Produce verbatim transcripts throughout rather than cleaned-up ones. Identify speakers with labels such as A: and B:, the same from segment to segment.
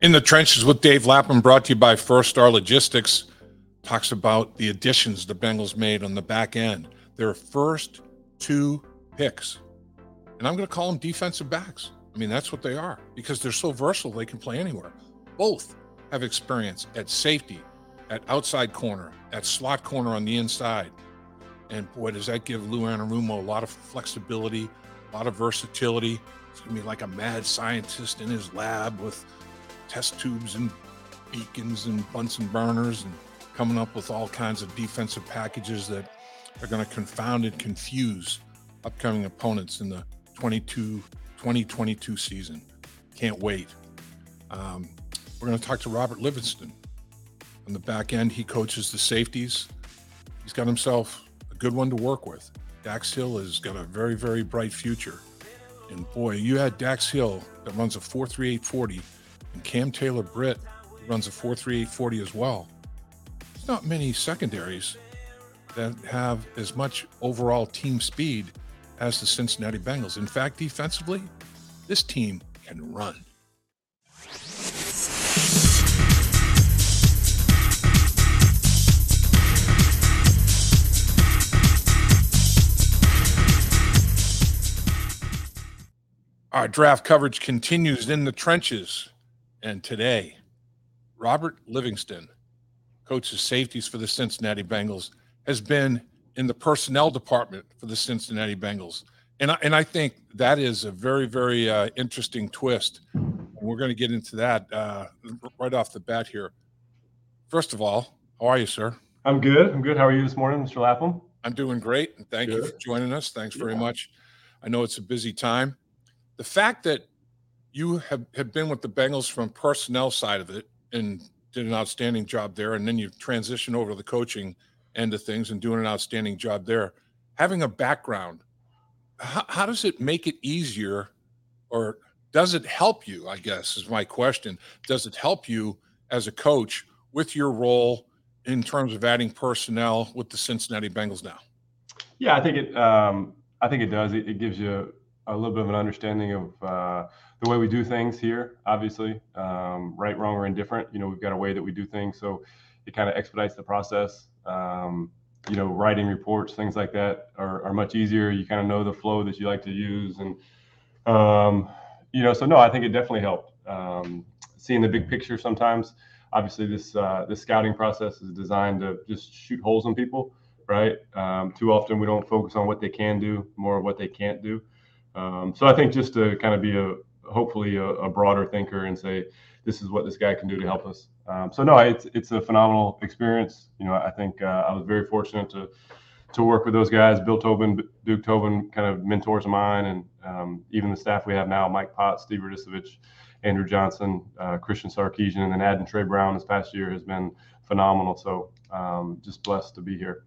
A: In the Trenches with Dave Lapham, brought to you by First Star Logistics, talks about the additions the Bengals made on the back end. Their first two picks. And I'm going to call them defensive backs. I mean, that's what they are because they're so versatile, they can play anywhere. Both have experience at safety, at outside corner, at slot corner on the inside. And boy, does that give Lou Anarumo a lot of flexibility, a lot of versatility. It's going to be like a mad scientist in his lab with test tubes and beacons and Bunsen burners and coming up with all kinds of defensive packages that are going to confound and confuse upcoming opponents in the twenty twenty-two season. Can't wait. Um, we're going to talk to Robert Livingston. On the back end, he coaches the safeties. He's got himself a good one to work with. Dax Hill has got a very, very bright future. And boy, you had Dax Hill that runs a four three eight forty and Cam Taylor-Britt runs a four three eight forty as well. There's not many secondaries that have as much overall team speed as the Cincinnati Bengals. In fact, defensively, this team can run. Our draft coverage continues in the trenches. And today, Robert Livingston, coaches safeties for the Cincinnati Bengals, has been in the personnel department for the Cincinnati Bengals. And I, and I think that is a very, very uh, interesting twist. And we're going to get into that uh, right off the bat here. First of all, how are you, sir?
B: I'm good. I'm good. How are you this morning, Mister Lapham?
A: I'm doing great. And thank good. you for joining us. Thanks very yeah. much. I know it's a busy time. The fact that you have, have been with the Bengals from personnel side of it and did an outstanding job there, and then you transition over to the coaching end of things and doing an outstanding job there. Having a background, how, how does it make it easier, or does it help you, I guess, is my question. Does it help you as a coach with your role in terms of adding personnel with the Cincinnati Bengals now?
B: Yeah, I think it um, I think it does. It, it gives you a little bit of an understanding of uh, the way we do things here, obviously, um, right, wrong, or indifferent. You know, we've got a way that we do things, so it kind of expedites the process. Um, you know, writing reports, things like that are, are much easier. You kind of know the flow that you like to use. And, um, you know, so no, I think it definitely helped. Um, seeing the big picture sometimes. Obviously, this uh, this scouting process is designed to just shoot holes in people, right? Um, too often we don't focus on what they can do, more of what they can't do. Um, so I think just to kind of be a hopefully a, a broader thinker and say, this is what this guy can do to help us. Um, so no, it's it's a phenomenal experience. You know, I think uh, I was very fortunate to to work with those guys. Bill Tobin, Duke Tobin, kind of mentors of mine, and um, even the staff we have now: Mike Potts, Steve Radisovich, Andrew Johnson, uh, Christian Sarkisian, and then adding Trey Brown this past year has been phenomenal. So um, just blessed to be here.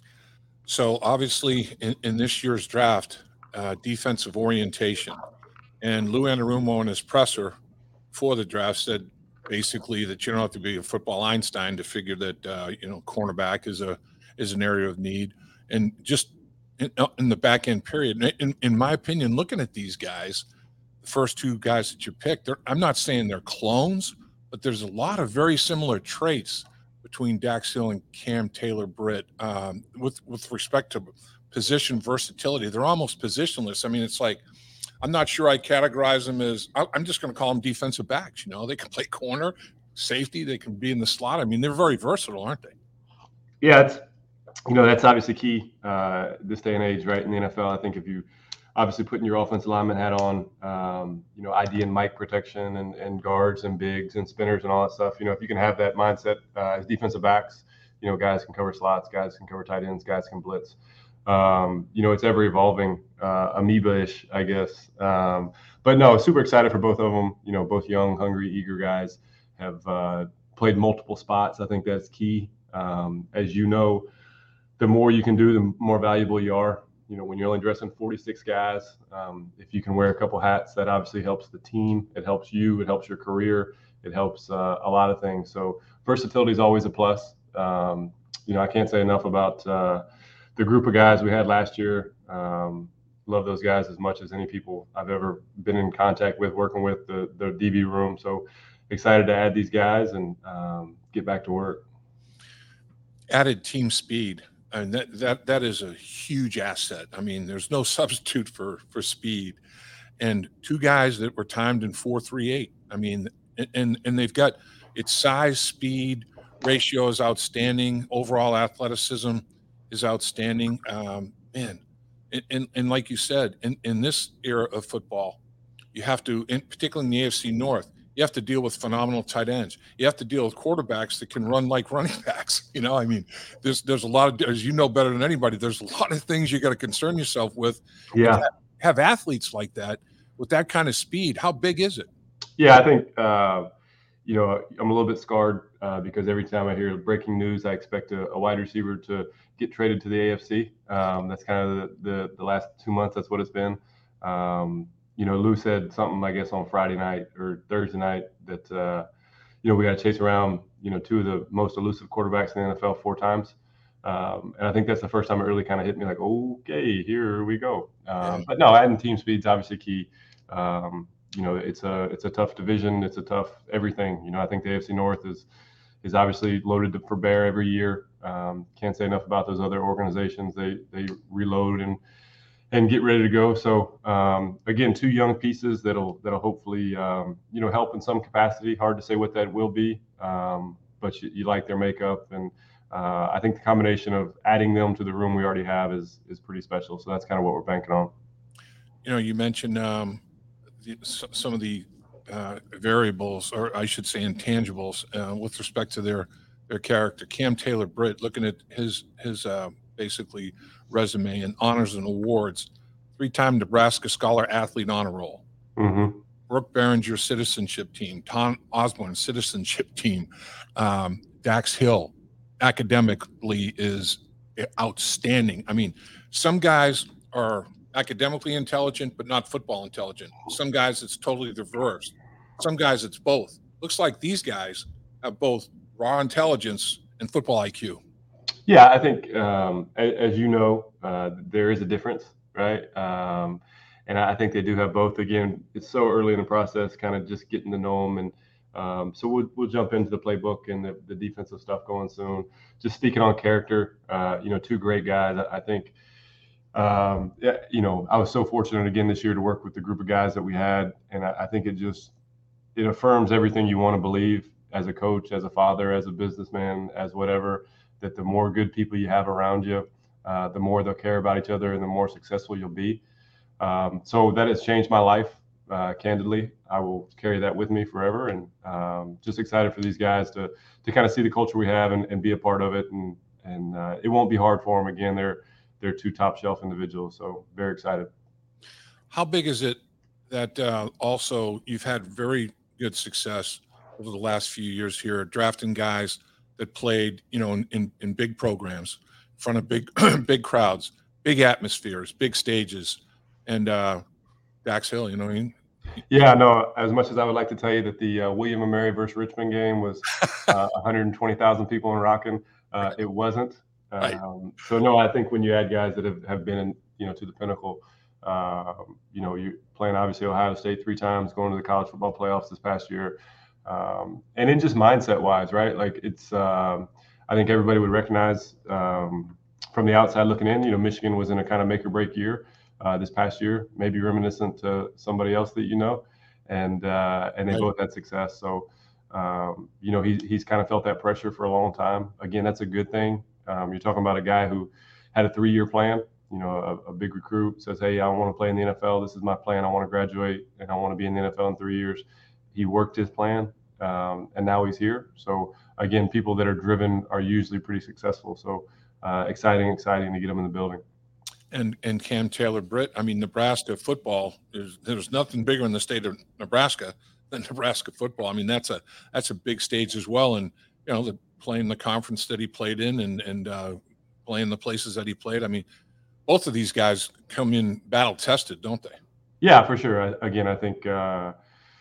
A: So obviously, in, in this year's draft, uh, defensive orientation, and Lou Anarumo in his presser for the draft said basically that you don't have to be a football Einstein to figure that uh, you know cornerback is a is an area of need, and just in, in the back end period. In, in my opinion, looking at these guys, the first two guys that you picked, I'm not saying they're clones, but there's a lot of very similar traits between Dax Hill and Cam Taylor-Britt um, with with respect to position versatility. They're almost positionless. I mean, it's like, I'm not sure I categorize them as, I'm just going to call them defensive backs. You know, they can play corner, safety, they can be in the slot. I mean, they're very versatile, aren't they?
B: Yeah, it's, you know, that's obviously key uh, this day and age, right? In the N F L, I think if you obviously putting your offensive lineman hat on, um, you know, I D and mic protection and, and guards and bigs and spinners and all that stuff, you know, if you can have that mindset uh, as defensive backs, you know, guys can cover slots, guys can cover tight ends, guys can blitz. Um, you know, it's ever evolving, uh, amoeba-ish, I guess. Um, but no, super excited for both of them. You know, both young, hungry, eager guys have uh, played multiple spots. I think that's key. Um, as you know, the more you can do, the more valuable you are. You know, when you're only dressing forty-six guys, um, if you can wear a couple hats, that obviously helps the team. It helps you. It helps your career. It helps uh, a lot of things. So versatility is always a plus. Um, you know, I can't say enough about uh, the group of guys we had last year. Um, love those guys as much as any people I've ever been in contact with, working with, the the D B room. So excited to add these guys and um, get back to work.
A: Added team speed, and that that that is a huge asset. I mean, there's no substitute for for speed. And two guys that were timed in four three eight. I mean, and and they've got its size, speed ratio is outstanding. Overall athleticism is outstanding. Um, man, and, and and like you said, in in this era of football, you have to, in, particularly in the A F C North, you have to deal with phenomenal tight ends. You have to deal with quarterbacks that can run like running backs. You know, I mean, there's there's a lot of, as you know better than anybody, there's a lot of things you got to concern yourself with.
B: Yeah.
A: Have, have athletes like that with that kind of speed. How big is it?
B: Yeah, I think, uh, you know, I'm a little bit scarred uh, because every time I hear breaking news, I expect a, a wide receiver to get traded to the A F C. Um, that's kind of the, the, the last two months. That's what it's been. Um, you know, Lou said something, I guess, on Friday night or Thursday night that, uh, you know, we got to chase around, you know, two of the most elusive quarterbacks in the N F L four times. Um, and I think that's the first time it really kind of hit me like, okay, here we go. Um, yeah. But no, adding team speed's obviously key. Um, you know, it's a it's a tough division. It's a tough everything. You know, I think the A F C North is is obviously loaded for bear every year. Um, can't say enough about those other organizations. They they reload and and get ready to go. So um, again, two young pieces that'll that'll hopefully um, you know help in some capacity. Hard to say what that will be, um, but you, you like their makeup, and uh, I think the combination of adding them to the room we already have is is pretty special. So that's kind of what we're banking on.
A: You know, you mentioned um, the, some of the uh, variables, or I should say intangibles, uh, with respect to their their character. Cam Taylor-Britt, looking at his his uh, basically resume and honors and awards, three-time Nebraska Scholar Athlete Honor Roll,
B: mm-hmm.
A: Brooke Behringer Citizenship Team, Tom Osborne Citizenship Team, um, Dax Hill, academically is outstanding. I mean, some guys are academically intelligent, but not football intelligent. Some guys, it's totally the reverse. Some guys, it's both. Looks like these guys have both raw intelligence and football I Q.
B: Yeah, I think, um, as, as you know, uh, there is a difference, right? Um, and I think they do have both. Again, it's so early in the process, kind of just getting to know them. And um, so we'll, we'll jump into the playbook and the, the defensive stuff going soon. Just speaking on character, uh, you know, two great guys. I, I think, um, yeah, you know, I was so fortunate again this year to work with the group of guys that we had. And I, I think it just, it affirms everything you want to believe as a coach, as a father, as a businessman, as whatever, that the more good people you have around you, uh, the more they'll care about each other and the more successful you'll be. Um, so that has changed my life, uh, candidly. I will carry that with me forever, and um, just excited for these guys to to kind of see the culture we have and, and be a part of it. And and uh, it won't be hard for them. Again, they're they're two top shelf individuals, so very excited.
A: How big is it that uh, also you've had very good success over the last few years here, drafting guys that played, you know, in, in, in big programs, in front of big big crowds, big atmospheres, big stages, and uh, Dax Hill, you know what I mean?
B: Yeah, no, as much as I would like to tell you that the uh, William and Mary versus Richmond game was uh, one hundred twenty thousand people in Rockin', uh, it wasn't. Um, right. So, no, I think when you add guys that have, have been, in, you know, to the pinnacle, uh, you know, you're playing obviously Ohio State three times, going to the college football playoffs this past year. Um, and then just mindset wise, right? Like it's, um, I think everybody would recognize um, from the outside looking in, you know, Michigan was in a kind of make or break year uh, this past year, maybe reminiscent to somebody else that you know, and uh, and they right. both had success. So, um, you know, he, he's kind of felt that pressure for a long time. Again, that's a good thing. Um, you're talking about a guy who had a three-year plan. You know, a, a big recruit says, hey, I want to play in the N F L. This is my plan. I want to graduate, and I want to be in the N F L in three years. He worked his plan, um, and now he's here. So, again, people that are driven are usually pretty successful. So, uh, exciting, exciting to get them in the building.
A: And and Cam Taylor-Britt, I mean, Nebraska football, is, there's nothing bigger in the state of Nebraska than Nebraska football. I mean, that's a that's a big stage as well. And, you know, the, playing the conference that he played in and, and uh, playing the places that he played. I mean, both of these guys come in battle-tested, don't they?
B: Yeah, for sure. I, again, I think, uh,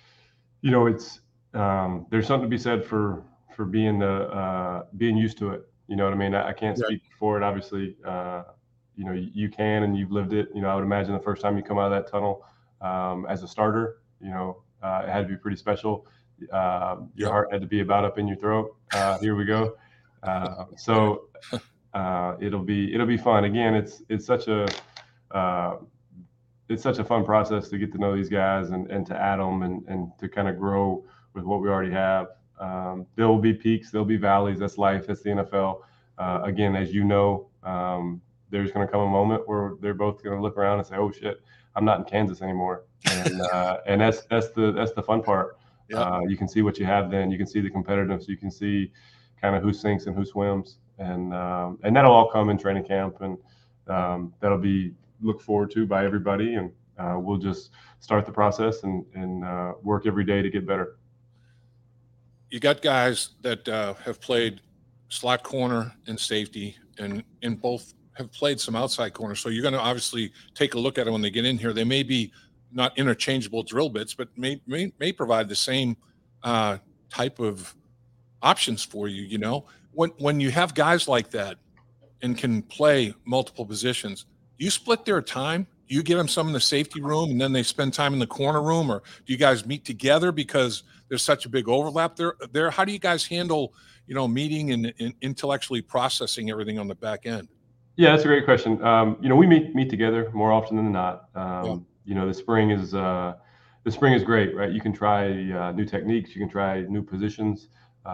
B: you know, it's um, there's something to be said for for being the uh, being used to it. You know what I mean? I, I can't speak yeah. for it, obviously. Uh, you know, you, you can, and you've lived it. You know, I would imagine the first time you come out of that tunnel um, as a starter, you know, uh, it had to be pretty special. Uh, your
A: Yep.
B: heart had to be about up in your throat. Uh, here we go. Uh, so uh, it'll be it'll be fun. Again, it's it's such a uh, it's such a fun process to get to know these guys and, and to add them and, and to kind of grow with what we already have. Um, there will be peaks, there'll be valleys. That's life. That's the N F L. Uh, again, as you know, um, there's going to come a moment where they're both going to look around and say, "Oh shit, I'm not in Kansas anymore." And uh, and that's that's the that's the fun part.
A: Yep.
B: Uh, you can see what you have then. You can see the competitiveness. You can see kind of who sinks and who swims, and um, and that'll all come in training camp, and um, that'll be looked forward to by everybody. And uh, we'll just start the process and and uh, work every day to get better.
A: You got guys that uh, have played slot corner and safety, and in both have played some outside corner. So you're going to obviously take a look at it when they get in here. They may be not interchangeable drill bits, but may may, may provide the same uh, type of options for you. You know, when when you have guys like that and can play multiple positions, do you split their time? Do you give them some in the safety room and then they spend time in the corner room, or do you guys meet together because there's such a big overlap there? There, how do you guys handle, you know, meeting and, and intellectually processing everything on the back end?
B: Yeah, that's a great question. Um, you know, we meet meet together more often than not. Um,
A: Yeah.
B: You know, the spring is uh, the spring is great, right? You can try uh, new techniques, you can try new positions,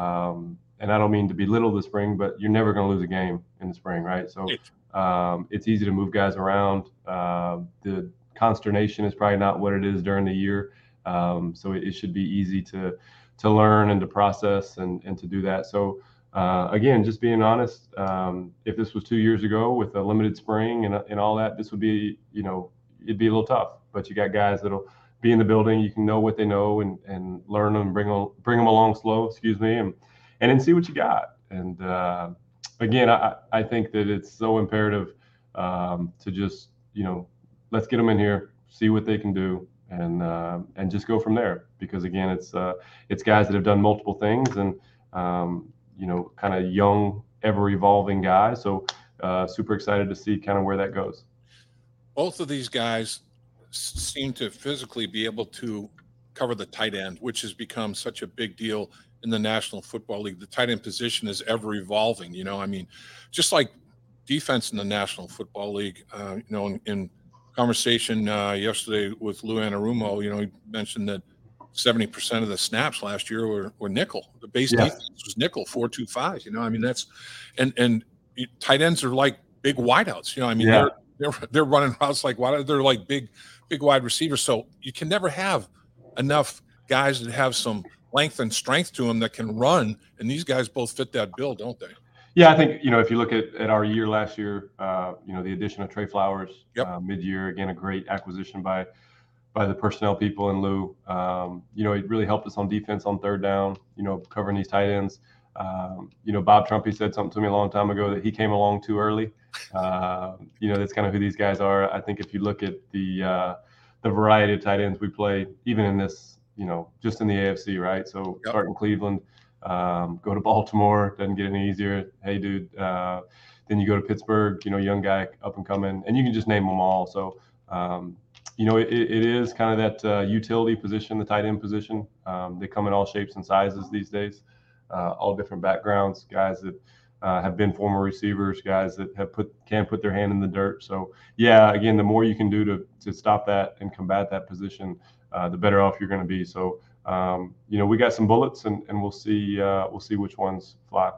B: um, and I don't mean to belittle the spring, but you're never going to lose a game in the spring, right? So um, it's easy to move guys around. Uh, the consternation is probably not what it is during the year, um, so it, it should be easy to to learn and to process and and to do that. So. Uh, again, just being honest, um, if this was two years ago with a limited spring and, and all that, this would be, you know, it'd be a little tough. But you got guys that'll be in the building. You can know what they know and, and learn them, bring them, bring them along slow, excuse me, and and then see what you got. And uh, again, I, I think that it's so imperative um, to just, you know, let's get them in here, see what they can do, and uh, and just go from there. Because again, it's uh, it's guys that have done multiple things and. Um, you know, kind of young, ever evolving guy. So uh, super excited to see kind of where that goes.
A: Both of these guys seem to physically be able to cover the tight end, which has become such a big deal in the National Football League. The tight end position is ever evolving. You know, I mean, just like defense in the National Football League, uh, you know, in, in conversation uh, yesterday with Lou Anarumo, you know, he mentioned that seventy percent of the snaps last year were, were nickel. The base
B: Yeah.
A: defense was nickel, four two five. You know, I mean, that's and and tight ends are like big wideouts. You know, I mean,
B: Yeah.
A: they're they're they're running routes like wide. They're like big big wide receivers. So you can never have enough guys that have some length and strength to them that can run. And these guys both fit that bill, don't they?
B: Yeah, I think, you know, if you look at, at our year last year, uh, you know, the addition of Trey Flowers
A: Yep.
B: uh, mid-year, again, a great acquisition by by the personnel people in Lou. Um, you know, it really helped us on defense on third down, you know, covering these tight ends. Um, you know, Bob Trumpy said something to me a long time ago that he came along too early. Uh, you know, that's kind of who these guys are. I think if you look at the uh, the variety of tight ends we play, even in this, you know, just in the A F C, right? So
A: Yep.
B: start in Cleveland, um, go to Baltimore, doesn't get any easier. Hey, dude. Uh, then you go to Pittsburgh, you know, young guy up and coming, and you can just name them all. So, um, you know, it, it is kind of that uh, utility position, the tight end position. Um, they come in all shapes and sizes these days, uh, all different backgrounds, guys that uh, have been former receivers, guys that have put can put their hand in the dirt. So, yeah, again, the more you can do to to stop that and combat that position, uh, the better off you're going to be. So, um, you know, we got some bullets, and, and we'll see uh, we'll see which ones fly.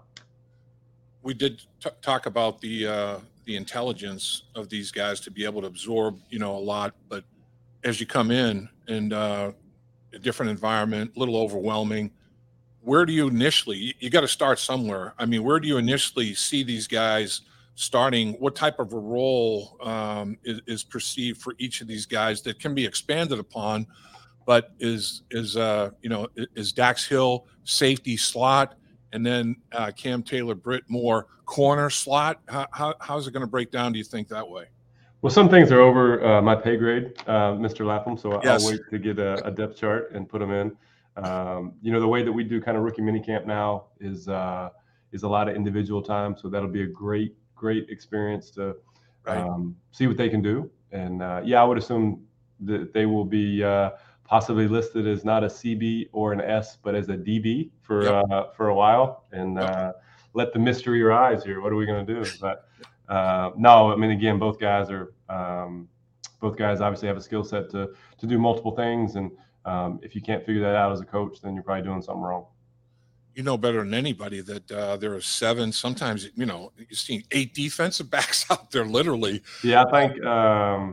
A: We did t- talk about the uh, the intelligence of these guys to be able to absorb, you know, a lot. But as you come in and uh, a different environment, a little overwhelming, where do you initially? You, you got to start somewhere. I mean, where do you initially see these guys starting? What type of a role um, is, is perceived for each of these guys that can be expanded upon? But is is uh, you know is Dax Hill safety slot? And then uh, Cam Taylor Britt more corner slot. How, how, how's it going to break down, do you think, that way?
B: Well, some things are over uh, my pay grade, uh, Mister Lapham, so
A: Yes.
B: I'll wait to get a, a depth chart and put them in. Um, you know, the way that we do kind of rookie minicamp now is uh, is a lot of individual time, so that'll be a great, great experience to
A: Right.
B: um, see what they can do. And uh, yeah, I would assume that they will be uh, possibly listed as not a C B or an S, but as a D B for
A: Yep.
B: uh, for a while, and
A: Yep.
B: uh, let the mystery rise here. What are we going to do? But uh, no, I mean, again, both guys are um, both guys obviously have a skill set to to do multiple things, and um, if you can't figure that out as a coach, then you're probably doing something wrong.
A: You know better than anybody that uh, there are seven, sometimes, you know, you're seeing eight defensive backs out there, literally.
B: Yeah, I think, um,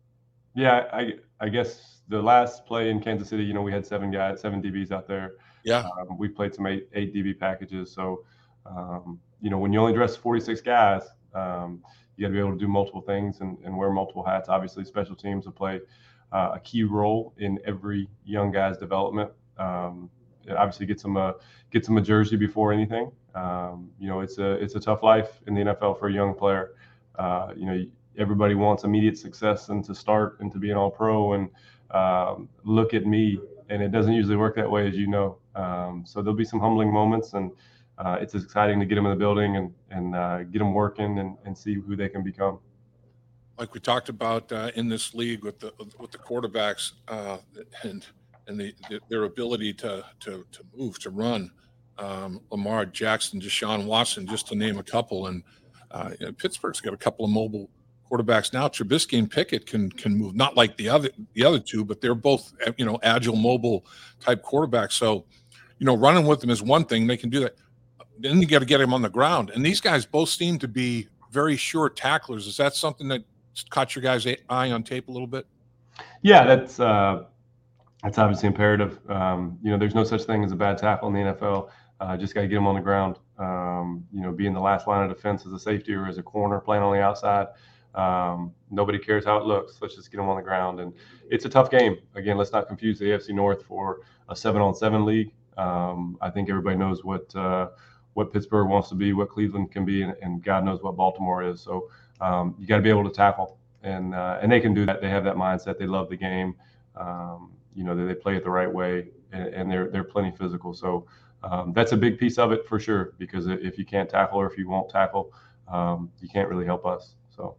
B: yeah, I I guess the last play in Kansas City, you know, we had seven guys, seven D Bs out there.
A: Yeah.
B: Um, we played some eight, eight D B packages. So, um, you know, when you only dress forty-six guys, um, you got to be able to do multiple things and, and wear multiple hats. Obviously, special teams will play uh, a key role in every young guy's development. Um, it obviously gets them a gets them a jersey before anything. Um, you know, it's a it's a tough life in the N F L for a young player. Uh, you know, everybody wants immediate success and to start and to be an all-pro. And um, look at me, and it doesn't usually work that way, as you know. Um, so there'll be some humbling moments, and uh, it's exciting to get them in the building and and uh, get them working and, and see who they can become.
A: Like we talked about uh, in this league with the with the quarterbacks uh, and and the, the, their ability to to to move, to run. Um, Lamar Jackson, Deshaun Watson, just to name a couple. And uh, you know, Pittsburgh's got a couple of mobile quarterbacks now. Trubisky and Pickett can can move, not like the other the other two, but they're both, you know, agile, mobile type quarterbacks. So, you know, running with them is one thing; they can do that. Then you got to get them on the ground. And these guys both seem to be very sure tacklers. Is that something that caught your guys' eye on tape a little bit?
B: Yeah, that's uh, that's obviously imperative. Um, you know, there's no such thing as a bad tackle in the N F L. Uh, just got to get them on the ground. Um, you know, being the last line of defense as a safety or as a corner, playing on the outside. Um, nobody cares how it looks. Let's just get them on the ground. And it's a tough game. Again, let's not confuse the A F C North for a seven-on-seven league. Um, I think everybody knows what uh, what Pittsburgh wants to be, what Cleveland can be, and, and God knows what Baltimore is. So um, you got to be able to tackle, and uh, and they can do that. They have that mindset. They love the game. Um, you know, they, they play it the right way, and, and they're they're plenty physical. So um, that's a big piece of it for sure. Because if you can't tackle or if you won't tackle, um, you can't really help us. So.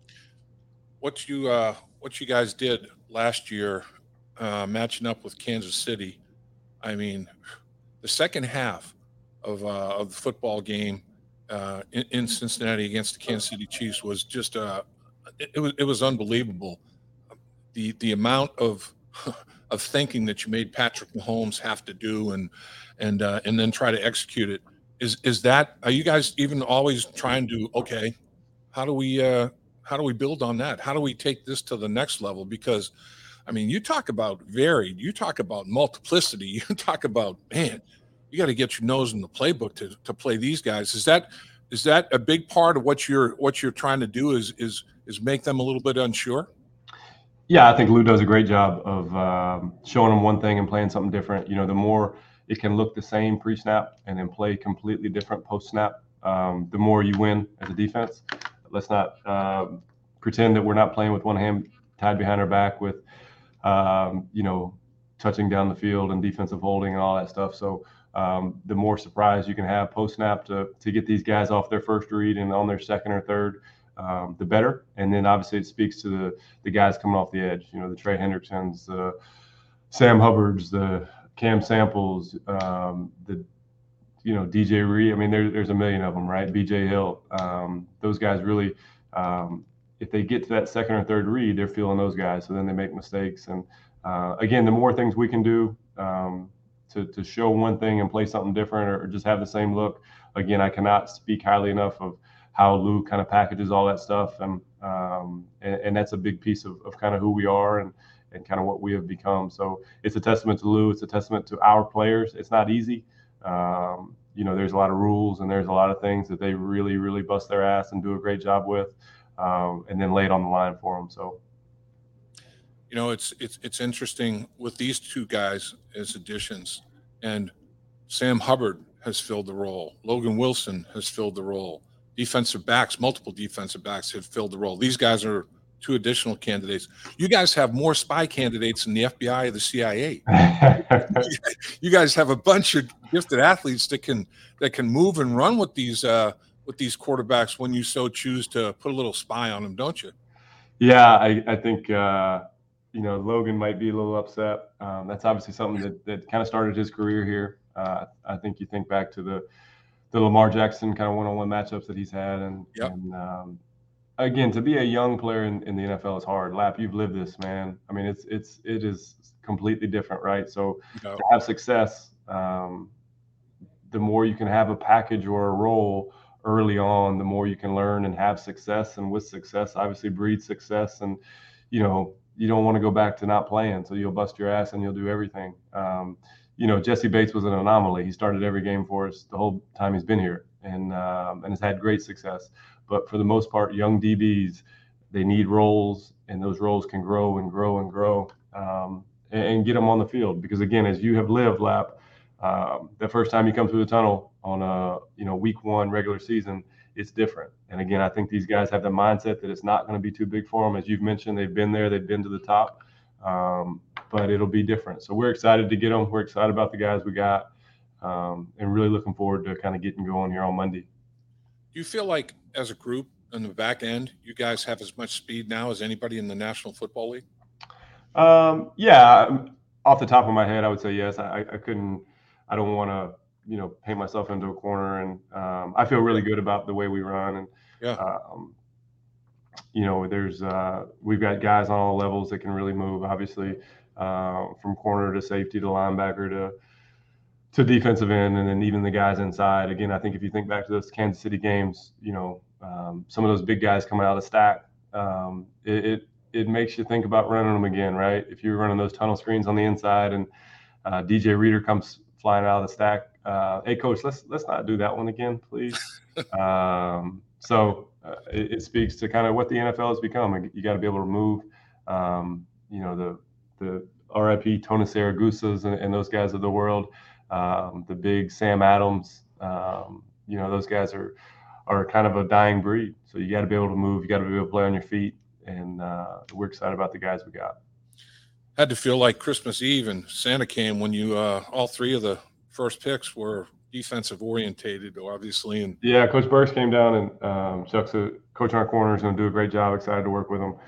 A: What you uh, what you guys did last year, uh, matching up with Kansas City, I mean, the second half of uh, of the football game uh, in, in Cincinnati against the Kansas City Chiefs was just uh, it, it was it was unbelievable. The the amount of of thinking that you made Patrick Mahomes have to do and and uh, and then try to execute it. Is is that, are you guys even always trying to, okay, how do we uh, how do we build on that? How do we take this to the next level? Because, I mean, you talk about varied, you talk about multiplicity, you talk about, man, you got to get your nose in the playbook to to play these guys. Is that is that a big part of what you're what you're trying to do? Is is is make them a little bit unsure?
B: Yeah, I think Lou does a great job of um, showing them one thing and playing something different. You know, the more it can look the same pre-snap and then play completely different post-snap, um, the more you win as a defense. Let's not um, pretend that we're not playing with one hand tied behind our back with, um, you know, touching down the field and defensive holding and all that stuff. So um, the more surprise you can have post-snap to to get these guys off their first read and on their second or third, um, the better. And then obviously it speaks to the the guys coming off the edge. You know, the Trey Hendricksons, the Sam Hubbards, the Cam Samples, um, the you know, D J Reed. I mean, there, there's a million of them, right? B J Hill. Um, those guys really, um, if they get to that second or third read, they're feeling those guys. So then they make mistakes. And uh, again, the more things we can do um, to, to show one thing and play something different or, or just have the same look. Again, I cannot speak highly enough of how Lou kind of packages all that stuff. And, um, and, and that's a big piece of, of kind of who we are and, and kind of what we have become. So it's a testament to Lou. It's a testament to our players. It's not easy. Um, you know, there's a lot of rules and there's a lot of things that they really, really bust their ass and do a great job with, um, and then lay it on the line for them. So,
A: you know, it's it's it's interesting with these two guys as additions, and Sam Hubbard has filled the role. Logan Wilson has filled the role. Defensive backs, multiple defensive backs have filled the role. These guys are two additional candidates. You guys have more spy candidates than the F B I or the C I A. You guys have a bunch of gifted athletes that can that can move and run with these uh, with these quarterbacks when you so choose to put a little spy on them, don't you?
B: Yeah, I, I think uh, you know, Logan might be a little upset. Um, that's obviously something that, that kind of started his career here. Uh, I think you think back to the the Lamar Jackson kind of one-on-one matchups that he's had, and
A: Yep.
B: and um, again, to be a young player in, in the N F L is hard. Lap, you've lived this, man. I mean, it's it's it is completely different, right? So
A: Yep.
B: to have success, um, the more you can have a package or a role early on, the more you can learn and have success. And with success, obviously breeds success. And you know, you don't want to go back to not playing, so you'll bust your ass and you'll do everything. Um, you know, Jesse Bates was an anomaly. He started every game for us the whole time he's been here, and um, and has had great success. But for the most part, young D Bs, they need roles, and those roles can grow and grow and grow, um, and, and get them on the field. Because again, as you have lived, Lap, um, the first time you come through the tunnel on a you know week one regular season, it's different. And again, I think these guys have the mindset that it's not going to be too big for them. As you've mentioned, they've been there, they've been to the top, um, but it'll be different. So we're excited to get them. We're excited about the guys we got, um, and really looking forward to kind of getting going here on Monday.
A: Do you feel like as a group on the back end, you guys have as much speed now as anybody in the National Football League?
B: Um, yeah, off the top of my head, I would say yes. I, I couldn't, I don't want to, you know, paint myself into a corner, and um, I feel really good about the way we run. And,
A: Yeah.
B: um, you know, there's, uh, we've got guys on all levels that can really move, obviously, uh, from corner to safety to linebacker to, to defensive end, and then even the guys inside. Again, I think if you think back to those Kansas City games, you know, um, some of those big guys coming out of the stack, um, it, it it makes you think about running them again, right? If you're running those tunnel screens on the inside, and uh, D J Reader comes flying out of the stack, uh, hey coach, let's let's not do that one again, please. um, so uh, it, it speaks to kind of what the N F L has become. You got to be able to move. Um, you know, the the R I P Tony Saragusas and, and those guys of the world. Um, the big Sam Adams, um, you know, those guys are are kind of a dying breed. So you got to be able to move. You got to be able to play on your feet. And uh, we're excited about the guys we got.
A: Had to feel like Christmas Eve and Santa came when you uh, all three of the first picks were defensive orientated, obviously. And
B: yeah, Coach Burks came down, and um, Chuck's a coach on our corners, going to do a great job. Excited to work with him.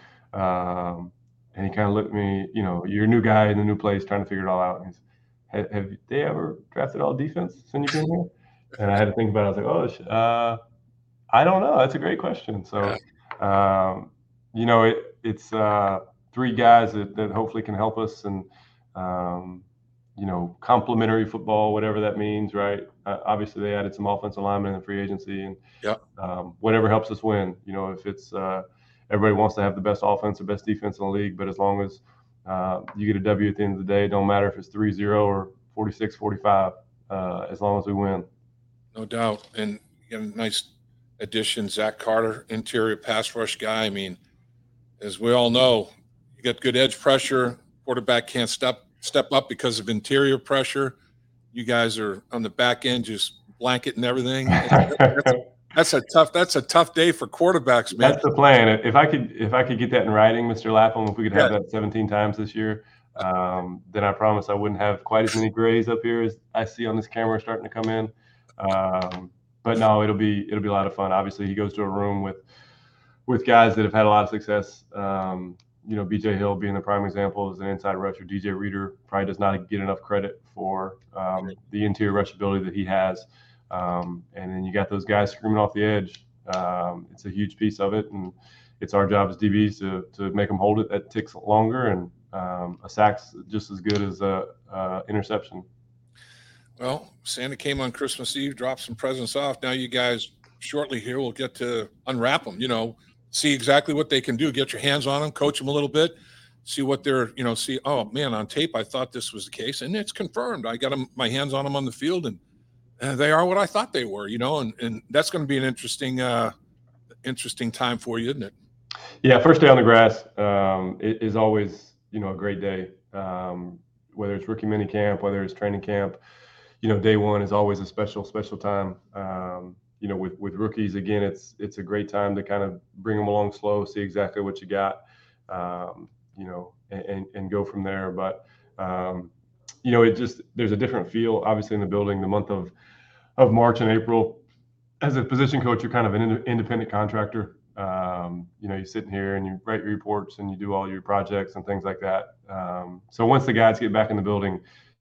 B: Um, and he kind of looked at me, you know, you're a new guy in a new place, trying to figure it all out. And he's, have, have they ever drafted all defense since you've been here? And I had to think about it. I was like, oh, uh, I don't know. That's a great question. So, um, you know, it, it's uh, three guys that, that hopefully can help us, and, um, you know, complementary football, whatever that means, right? Uh, obviously, they added some offensive linemen in the free agency, and
A: yeah.
B: um, whatever helps us win. You know, if it's uh, everybody wants to have the best offense or best defense in the league, but as long as uh, you get a W at the end of the day, it don't matter if it's three zero or forty-six forty-five, uh, as long as we win.
A: No doubt. And you got a nice addition, Zach Carter, interior pass rush guy. I mean, as we all know, you get good edge pressure. Quarterback can't step step up because of interior pressure. You guys are on the back end, just blanket and everything. That's, that's a tough. That's a tough day for quarterbacks, man.
B: That's the plan. If I could, if I could get that in writing, Mister Lapham, if we could have yeah. that seventeen times this year, um, then I promise I wouldn't have quite as many grays up here as I see on this camera starting to come in. Um, but no, it'll be it'll be a lot of fun. Obviously, he goes to a room with with guys that have had a lot of success. Um, you know, B J Hill being the prime example as an inside rusher. D J Reader probably does not get enough credit for um, the interior rush ability that he has. Um, and then you got those guys screaming off the edge. Um, it's a huge piece of it, and it's our job as D Bs to to make them hold it. That takes longer, and um, a sack's just as good as a, a interception.
A: Well, Santa came on Christmas Eve, dropped some presents off. Now you guys shortly here will get to unwrap them, you know, see exactly what they can do, get your hands on them, coach them a little bit, see what they're, you know, see, oh, man, on tape, I thought this was the case. And it's confirmed. I got them, my hands on them on the field, and, and they are what I thought they were, you know, and, and that's going to be an interesting, uh, interesting time for you, isn't it?
B: Yeah, first day on the grass um, it is always, you know, a great day, um, whether it's rookie mini camp, whether it's training camp. You know, day one is always a special, special time. Um, you know, with, with rookies, again, it's it's a great time to kind of bring them along slow, see exactly what you got, um, you know, and, and go from there. But, um, you know, it just, there's a different feel, obviously, in the building. The month of, of March and April, as a position coach, you're kind of an independent contractor. Um, you know, you're sitting here and you write your reports and you do all your projects and things like that. Um, so once the guys get back in the building,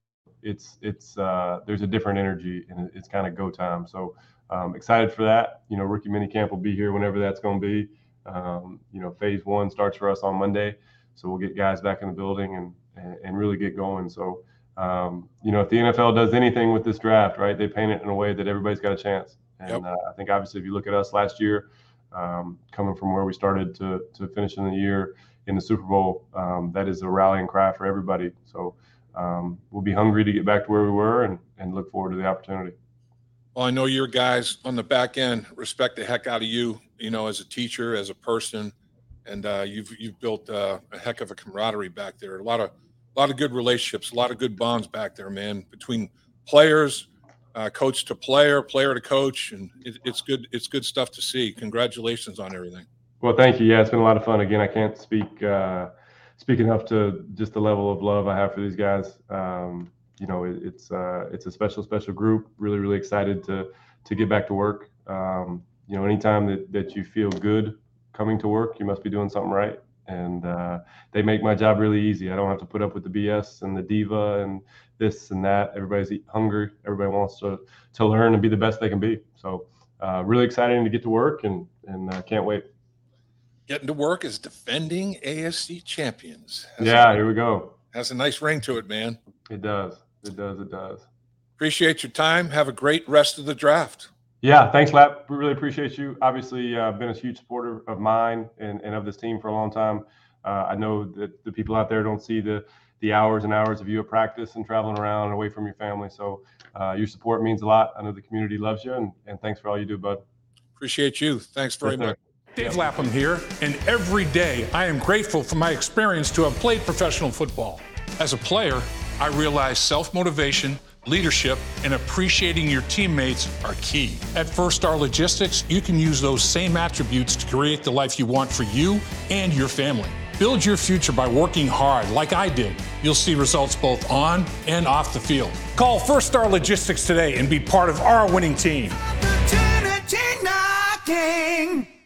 B: it's it's uh, there's a different energy and it's kind of go time. So um, excited for that. You know, rookie minicamp will be here whenever that's going to be. Um, you know, phase one starts for us on Monday, so we'll get guys back in the building and and, and really get going. So um, you know, if the N F L does anything with this draft, right, they paint it in a way that everybody's got a chance. And
A: Yep.
B: uh, I think obviously if you look at us last year. Um, coming from where we started to to finishing the year in the Super Bowl, um, that is a rallying cry for everybody. So um, we'll be hungry to get back to where we were and, and look forward to the opportunity.
A: Well, I know your guys on the back end respect the heck out of you, you know, as a teacher, as a person, and uh, you've you've built uh, a heck of a camaraderie back there. A lot of a lot of good relationships, a lot of good bonds back there, man, between players. Uh, coach to player, player to coach, and it, it's good. It's good stuff to see. Congratulations on everything.
B: Well, thank you. Yeah, it's been a lot of fun. Again, I can't speak uh, speak enough to just the level of love I have for these guys. Um, you know, it, it's uh, it's a special, special group. Really, really excited to to get back to work. Um, you know, anytime that that you feel good coming to work, you must be doing something right. And uh, they make my job really easy. I don't have to put up with the B S and the diva and this and that. Everybody's hungry. Everybody wants to to learn and be the best they can be. So uh, really exciting to get to work and and uh, can't wait.
A: Getting to work as defending A F C champions. Has
B: Yeah,
A: a,
B: here we go.
A: has a nice ring to it, man.
B: It does. It does. It does.
A: Appreciate your time. Have a great rest of the draft.
B: Yeah, thanks, Lap. We really appreciate you. Obviously, uh, been a huge supporter of mine and, and of this team for a long time. Uh, I know that the people out there don't see the the hours and hours of you at practice and traveling around and away from your family. So uh, your support means a lot. I know the community loves you, and, and thanks for all you do, bud.
A: Appreciate you. Thanks very
B: Yes,
A: much.
C: Dave Lapham here, and every day I am grateful for my experience to have played professional football. As a player, I realized self-motivation, leadership, and appreciating your teammates are key. At First Star Logistics, you can use those same attributes to create the life you want for you and your family. Build your future by working hard like I did. You'll see results both on and off the field. Call First Star Logistics today and be part of our winning team.
D: Opportunity knocking.